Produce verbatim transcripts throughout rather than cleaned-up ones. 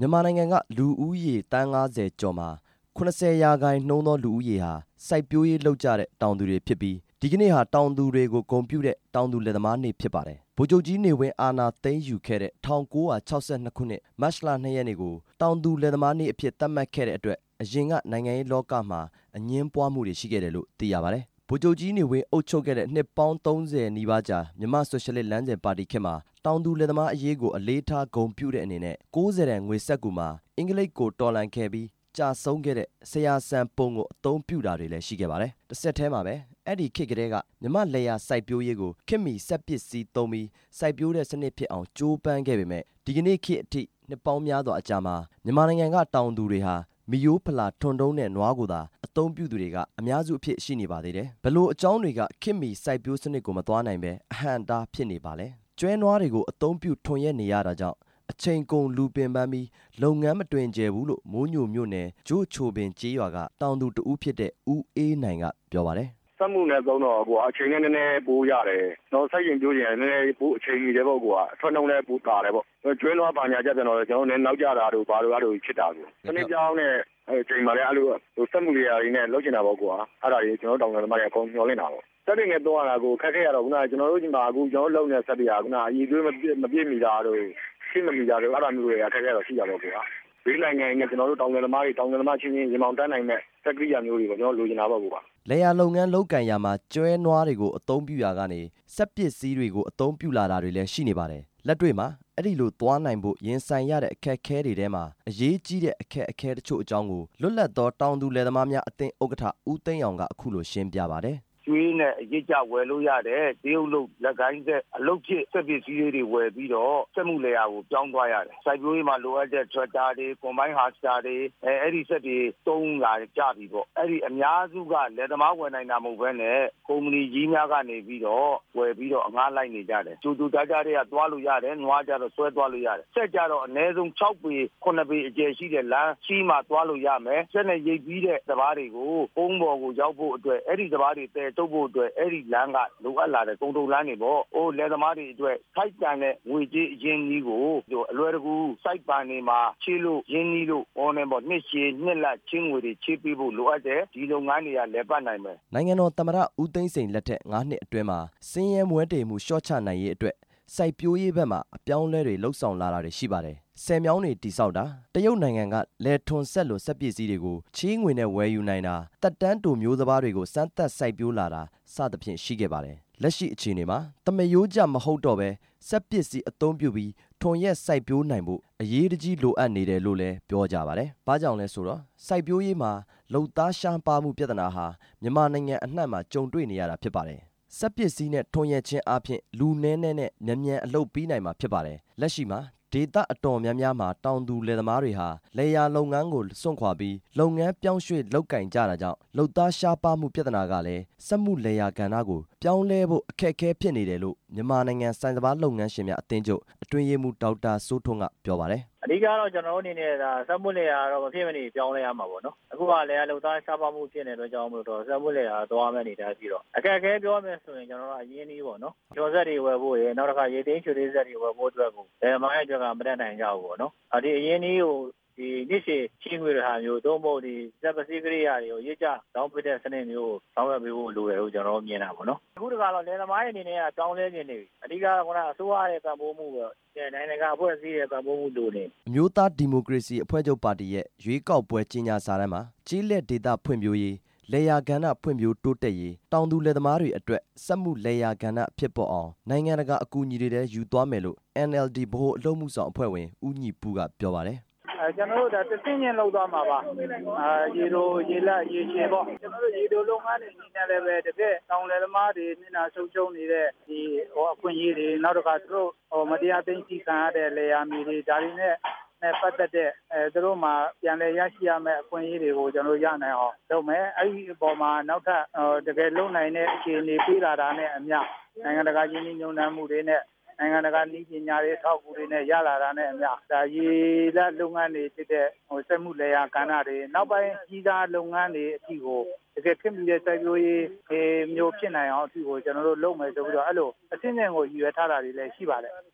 မြန်မာနိုင်ငံကလူဦးရေတန်း၅၀ကျော်မှာခုနှစ်ဆယ်ရာခိုင်နှုန်းသောလူဦးရေဟာစိုက်ပျိုးရေးလုပ်ကြတဲ့တောင်သူတွေဖြစ်ပြီးဒီကနေ့ဟာတောင်သူတွေကိုဂုဏ်ပြုတဲ့တောင်သူလယ်သမားနေ့ဖြစ်ပါတယ်။ဗိုလ်ချုပ်ကြီးနေဝင်းအာဏာသိမ်းယူခဲ့တဲ့၁၉၆၂ခုနှစ်မတ်လ၂ရက်နေ့ကိုတောင်သူလယ်သမားနေ့အဖြစ်သတ်မှတ်ခဲ့တဲ့အတွက်အရင်ကနိုင်ငံရေးလောကမှာအငင်းပွားမှုတွေရှိခဲ့တယ်လို့သိရပါတယ်။ဗိုလ်ချုပ်ကြီးနေဝင်းအုပ်ချုပ်ခဲ့တဲ့နှစ်ပေါင်းသုံးဆယ်နီးပါးကြာမြန်မာဆိုရှယ်လစ်လမ်းစဉ်ပါတီခေတ်မှာတောင်သူလယ်သမားအရေးကိုအလေးထားဂုဏ်ပြုတဲ့အနေနဲ့ကိုးဆယ်တန်ငွေစက္ကူမှာအင်္ဂလိပ်ကိုတော်လှန်ခဲ့ပြီးကြာဆုံးခဲ့တဲ့ဆရာစံပုံကိုအသုံးပြုတာတွေလည်းရှိခဲ့ပါတယ်။တစ်ဆက်တည်းမှာပဲအဲ့ဒီခေတ်ကလေးကမြမလယ်ယာစိုက်ပျိုးရေးကိုခေတ်မီစက်ပစ္စည်းသုံးပြီးစိုက်ပျိုးတဲ့စနစ်ဖြစ်အောင်ကြိုးပမ်းခဲ့ပေမဲ့ဒီကနေ့ခေတ်အထိနှစ်ပေါင်းများစွာအကြာမှာမြန်မာနိုင်ငံကတောင်သူတွေဟာမီယိုးဖလာထွန်တုံးတဲ့နွားကိုသာအသုံးပြုသူတွေကအများစုအဖြစ်ရှိနေပါသေးတယ်။ဘလို့အကြောင်းတွေကခေတ်မီစိုက်ပျိုးစနစ်ကိုမသွားနိုင်ပဲအဟန့်အတားဖြစ်နေပါလဲ။ကျွဲနွားတွေကိုအသုံးပြုထွန်ရက်နေရတာကြောင့်အချိန်ကုန်လူပင်ပန်းပြီးလုပ်ငန်းမတွင်ကျယ်ဘူးလို့မိုးညိုမြို့နယ်ဂျို့ချိုပင်ကျေးရွာကတောင်သူတဦးဖြစ်တဲ့ဦးအေးနိုင်ကပြောပါတယ်။စက်မှုနဲ့သုံးတော့ကိုအချိန်နဲ့နည်းနည်းပိုးရတယ်။တော့စိုက်ရင်ကျိုးရင်နည်းနည်းပိုးအချိန်ကြီးတယ်ပေါ့ကိုကအထွက်နှုံးလည်းပိုးတာတယ်ပေါ့။ကျွဲနွားပါညာကြပြန်တော့ကျွန်တော်လည်းနောက်ကြတာတို့ဘာလို့အဲ့လိုဖြစ်တာကို။ဒီနေ့ကြောင်းနဲ့အချိန်မှလည်းအဲ့လိုစက်မှုတွေအရင်းနဲ့လုပ်ချင်တာပေါ့ကိုကအဲ့ဒါကြီးကျွန်တော်တောင်တယ်သမားတွေအကုန်မျှော်လင့်တာပေါ့။စက်တွေနဲ့သုံးရတာကိုခက်ခဲရတော့ခုနကကျွန်တော်တို့ဒီမှာအခုကျွန်တော်လုံနေတဲ့စက်တွေကခုနအည်သွေးမပြည့်မပြည့်မီတာတို့ရှိမမီတာတို့အဲ့ဒါမျိုးတွေကခက်ခဲတော့ရှိတာပေါ့ကိုကဘေးနိုင်ငံနဲ့ကျွန်တော်တို့တောင်တယ်သမားတွေတောင်တယ်သမားချင်းချင်းရေမောင်တန်းနိုင်မဲ့စက်ကိရိယာမျိုးတွေကိုကျွန်တော်လိုချင်တာပေါ့ကိုကလယ်ယာလုပ်ငန်းလုပ်ကံရမှာကျွဲနွားတွေကိုအသုံးပြုရာကနေစက်ပစ္စည်းတွေကိုအသုံးပြုလာတာတွေလည်းရှိနေပါတယ်လက်တွေ့မှာအဲ့ဒီလိုသွားနိုင်ဖို့ရင်ဆိုင်ရတဲ့အခက်အခဲတွေထဲမှာအရေးကြီးတဲ့အခက်အခဲတချို့အကြောင်းကိုလွတ်လပ်သောတောင်သူလယ်သမားများအသင်းဥက္ကဋ္ဌဦးသိန်းအောင်ကအခုလိုရှင်းပြပါတယ်ကျွေးနဲ့အရေးကြဝယ်လို့ရတယ်တရုတ်လုတ်လက်ကိုင်းဆက်အလုတ်ဖြစ်စက်ပစ္စည်းတွေဝယ်ပြီးတော့စက်မှုလယ်ယာကိုပြောင်းသွားရတယ်စိုက်ပျိုးရေးမှာလိုအပ်တဲ့ tractor တွေ combine harvester တွေအဲအဲ့ဒီစက်တွေသုံးလာကြပြီပေါ့အဲ့ဒီအများစုကလယ်သမားဝယ်နိုင်တာမဟုတ်ဘဲနဲ့ကုမ္ပဏီကြီးများကနေပြီးတော့ဝယ်ပြီးတော့အငှားလိုက်နေကြတယ်ကျူကျူကြားကြားတွေကသွားလို့ရတယ်နွားကြတော့ဆွဲသွားလို့ရတယ်စက်ကြတော့အနည်းဆုံး၆ပေခုနှစ်ပေအကျယ်ရှိတဲ့လမ်းရှိမှသွားလို့ရမယ်စက်နဲ့ရိပ်ပြီးတဲ့စပားတွေကိုပုံးပေါ်ကိုရောက်ဖို့အတွက်အဲ့ဒီစပားတွေတဲတုပ်ဖို့အတွက်အဲ့ဒီလမ်းကလိုအပ်လာတဲ့ကုန်ထုတ်လမ်းတွေပေါ့။အိုးလယ်သမားတွေအတွက်စိုက်ပန်တဲ့ငွေကြေးအရင်းကြီးကိုအလွယ်တကူစိုက်ပန်နေမှာချေးလို့ရင်းကြီးလို့ဟောနေပေါ့နှစ်ရှည်နှစ်လချင်းငွေတွေချေးပေးဖို့လိုအပ်တယ်ဒီလုပ်ငန်းတွေကလည်းပတ်နိုင်မယ်။နိုင်ငံတော်သမ္မတဦးသိန်းစိန်လက်ထက်၅နှစ်အတွင်းမှာစင်းရဲမွဲတေမှုလျှော့ချနိုင်ရေးအတွက်စိုက်ပျိုးရေးဘက်မှာအပြောင်းအလဲတွေလှုပ်ဆောင်လာတာတွေရှိပါတယ်။ဆယ်မြောင်းတွေတိဆောက်တာတရုတ်နိုင်ငံကလယ်ထွန်ဆက်လိုစက်ပစ္စည်းတွေကိုချေးငွေနဲ့ဝယ်ယူနိုင်တာတက်တန်းတူမျိုးစပါးတွေကိုစမ်းသပ်စိုက်ပျိုးလာတာစသဖြင့်ရှိခဲ့ပါတယ်။လက်ရှိအခြေအနေမှာတမယိုးကြမဟုတ်တော့ပဲစက်ပစ္စည်းအသုံးပြုပြီးထွန်ရက်စိုက်ပျိုးနိုင်ဖို့အရေးတကြီးလိုအပ်နေတယ်လို့လည်းပြောကြပါတယ်။ဘာကြောင့်လဲဆိုတော့စိုက်ပျိုးရေးမှာလုံသားရှားပါမှုပြဿနာဟာမြန်မာနိုင်ငံအနှံ့မှာကြုံတွေ့နေရတာဖြစ်ပါတယ်။စက်ပစ္စည်းနဲ့ထွန်ရက်ခြင်းအပြင်လူနည်းနဲ့နဲ့မြန်မြန်အလုပ်ပြီးနိုင်မှာဖြစ်ပါတယ်။လက်ရှိမှာဒေသအတော်များများမှာတောင်သူလယ်သမားတွေဟာလယ်ယာလုပ်ငန်းကိုစွန့်ခွာပြီးလုပ်ငန်းပြောင်းရွှေ့လုပ်ကင်ကြတာကြောင့်လုပ်သားရှားပါမှုပြဿနာကလည်းစက်မှုလယ်ယာကဏ္ဍကိုပြောင်းလဲဖို့အခက်အခဲဖြစ်နေတယ်လို့မြန်မာနိုင်ငံစိုင်စပါးလုပ်ငန်းရှင်များအသင်းချုပ်အတွင်းရေးမှူးဒေါက်တာစိုးထွန်းကပြောပါတယ်အဓိကတော့ကျွန်တော်တို့အနေနဲ့ဒါစက်မှုလယ်ယာတော့မဖြစ်မနေပြောင်းလဲရမှာပေါ့နော်အခုကလယ်ယာလုပ်သားရှားပါမှုဖြစ်နေတဲ့အတွက်ကြောင့်မို့တော့စက်မှုလယ်ယာသွားမယ့်အနေထားပြီးတော့အခက်အခဲပြောမယ်ဆိုရင်ကျွန်တော်တို့အရင်းနှီးပေါ့နော်ကျော်ဆက်တွေဝယ်ဖို့ရနောက်တစ်ခါရေသိမ်းချွေသေးဆက်တွေဝယ်ဖို့အတွက်ကိုလယ်မိုင်းအတွက်ကမတတ်နိုင်ကြဘူးပေါ့နော်ဒီအရင်းနှီးကိုဒီနေ့ရှိချင်းငွေတွေဟာမျိုးသုံးဖို့ဒီစက်ပစ္စည်းကိရိယာတွေကိုရေးကြတောင်းပတဲ့စနစ်မျိုးကိုတောင်းရပေးဖို့လိုတယ်လို့ကျွန်တော်မြင်တာပေါ့နော်အခုတခါတော့လယ်သမားတွေအနေနဲ့ကတောင်းလဲနေနေပြီအဓိကကတော့အစိုးရရဲ့ပံ့ပိုးမှုပဲနိုင်ငံကအဖွဲ့အစည်းရဲ့ပံ့ပိုးမှုလိုနေအမျိုးသားဒီမိုကရေစီအဖွဲ့ချုပ်ပါတီရဲ့ရွေးကောက်ပွဲကြီးညာစာတမ်းမှာကြီးလက်ဒေသဖွံ့ဖြိုးရေးလယ်ယာကဏ္ဍဖွံ့ဖြိုးတိုးတက်ရေးတောင်သူလယ်သမားတွေအတွက်စက်မှုလယ်ယာကဏ္ဍဖြစ်ပေါ်အောင်နိုင်ငံတကာအကူအညီတွေလည်းယူသွားမယ်လို့ N L D ဗဟိုအလုပ်မှုဆောင်အဖွဲ့ဝင်ဦးညီပူးကပြောပါတယ်အဲကျွန်တော်တို့ဒါတစ်သိန်းချင်းလောက်သွားမှာပါအာရေလိုရေလက်ရေရှည်ပေါ့ကျွန်တော်တို့ရေလိုလုပ်ငန်းတွေနေနဲ့လည်းပဲတစ်ပြည့်တောင်လယ်သမားတွေမျက်နှာဆုံးရှုံးနေတဲ့ဒီဟိုအခွင့်အရေးတွေနောက်တစ်ခါသူတို့ဟိုမတရားသိမ်းဆီးခံရတဲ့လယ်ယာမြေတွေဒါတွေနဲ့နဲ့ပတ်သက်တဲ့အဲသူတို့မှာပြန်လည်ရရှိရမယ့်အခွင့်အရေးတွေကိုကျွန်တော်ရနိုင်အောင်လုပ်မယ်အဲ့ဒီအပေါ်မှာနောက်ထပ်တကယ်လုံနိုင်တဲ့အခြေအနေပေးလာတာနဲ့အမျှနိုင်ငံတကာရင်းနှီးမြှုပ်နှံမှုတွေနဲ့နိုင်ငံတကာနည်းပညာတွေထောက်ကူတွေနဲ့ရလာတာနဲ့အမျှဒါရေလက်လုပ်ငန်းတွေဖြစ်တဲ့ဟိုစက်မှုလယ်ယာကဏ္ဍတွေနောက်ပိုင်းကြီးစားလုပ်ငန်းတွေအထိကိုတကယ်ဖြစ်မှုတဲ့စိုက်ပျိုးရေးမျိုးဖြစ်နိုင်အောင်အထိကိုကျွန်တော်တို့လုပ်မယ်ဆိုပြီးတော့အဲ့လိုအသင်းအသင်းကိုရည်ရွယ်ထားတာတွေလည်းရှိပါတယ်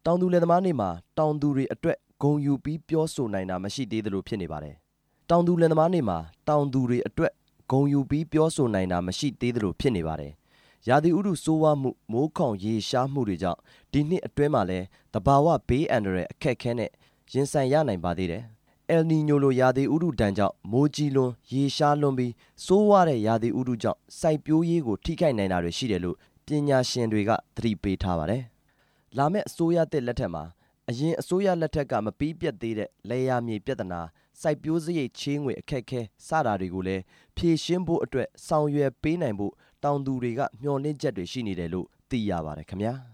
တောင်သူလယ်သမားနေ့မှာတောင်သူတွေအတွက်ဂုဏ်ယူပြီးပြောဆိုနိုင်တာမရှိသေးသလိုဖြစ်နေပါတယ်။တောင်သူလယ်သမားနေ့မှာတောင်သူတွေအတွက်ဂုဏ်ယူပြီးပြောဆိုနိုင်တာမရှိသေးသလိုဖြစ်နေပါတယ်။ရာသီဥတုဆိုးဝါးမှုမိုးခေါင်ရေရှားမှုတွေကြောင့်ဒီနှစ်အတွင်းမှာလည်းသဘာဝဘေးအန္တရာယ်အခက်အခဲနဲ့ရင်ဆိုင်ရနိုင်ပါသေးတယ်။ အယ်နီညိုလိုရာသီဥတုဒဏ်ကြောင့်မိုးကြီးလွန်းရေရှားလွန်းပြီးဆိုးဝါးတဲ့ရာသီဥတုကြောင့်စိုက်ပျိုးရေးကိုထိခိုက်နိုင်တာတွေရှိတယ်လို့ပညာရှင်တွေကသတိပေးထားပါတယ်။လာမယ့်အစိုးရသစ်လက်ထက်မှာအရင်အစိုးရလက်ထက်ကမပြီးပြတ်သေးတဲ့လယ်ယာမြေပြဿနာစိုက်ပျိုးစရိတ်ချေးငွေအခက်အခဲစတာတွေကိုလည်းဖြေရှင်းဖို့အတွက်ဆောင်ရွက်ပေးနိုင်ဖို့တောင်သူတွေကမျှော်လင့်ချက်တွေရှိနေတယ်လို့သိရပါတယ်ခင်ဗျာ။